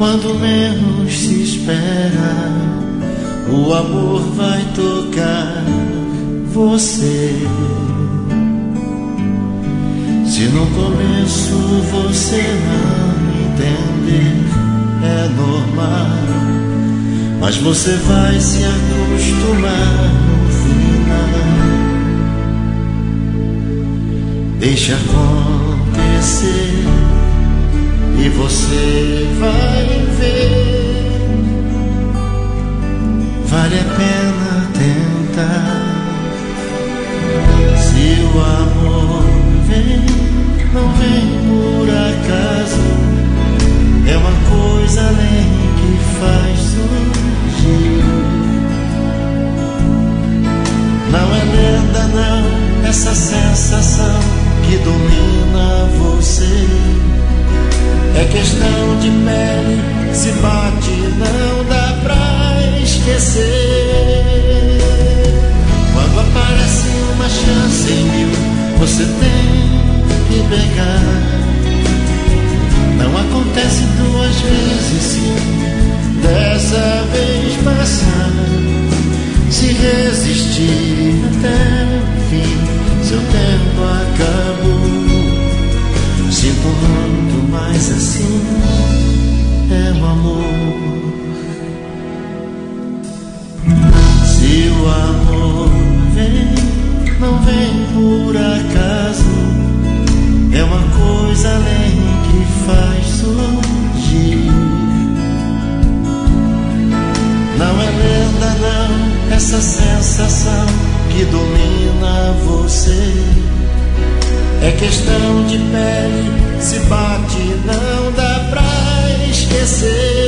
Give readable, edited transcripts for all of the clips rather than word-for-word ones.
Quando menos se espera, o amor vai tocar você. Se no começo você não entender, é normal, mas você vai se acostumar no final. Deixa acontecer e você vai ver. Vale a pena tentar. Se o amor vem, não vem por acaso. É uma coisa além que faz surgir. Não é lenda não, essa sensação que domina você. É questão de pele, se bate, não dá pra esquecer. Quando aparece uma chance em mil, você tem que pegar. Não acontece duas vezes sim, dessa vez passar. Se resistir até o fim, seu tempo acabou. Sinto muito, mas assim é o amor. Se o amor vem, não vem por acaso. É uma coisa além que faz surgir. Não é lenda não, essa sensação que domina você. É questão de pele, se bate, não dá pra esquecer.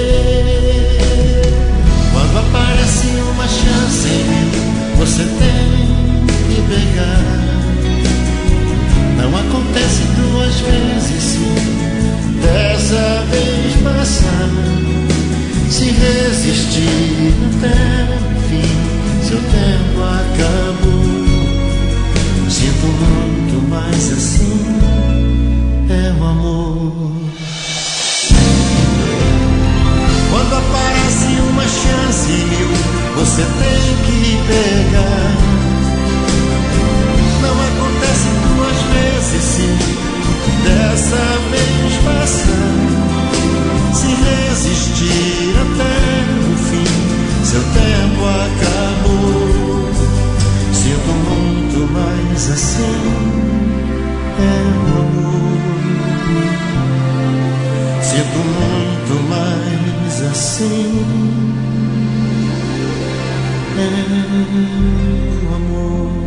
Quando aparece uma chance em mim, você tem que pegar. Não acontece duas vezes sim, dessa vez passar. Se resistir até o fim, seu tempo acabou. Sinto muito, mas assim é o amor. Quando aparece uma chance em mil, você tem que pegar. Não acontece duas vezes sim, dessa vez passar. Se resistir até o fim, seu tempo acabou. Sinto muito, mas assim é o amor. Sinto muito, mas assim é o amor.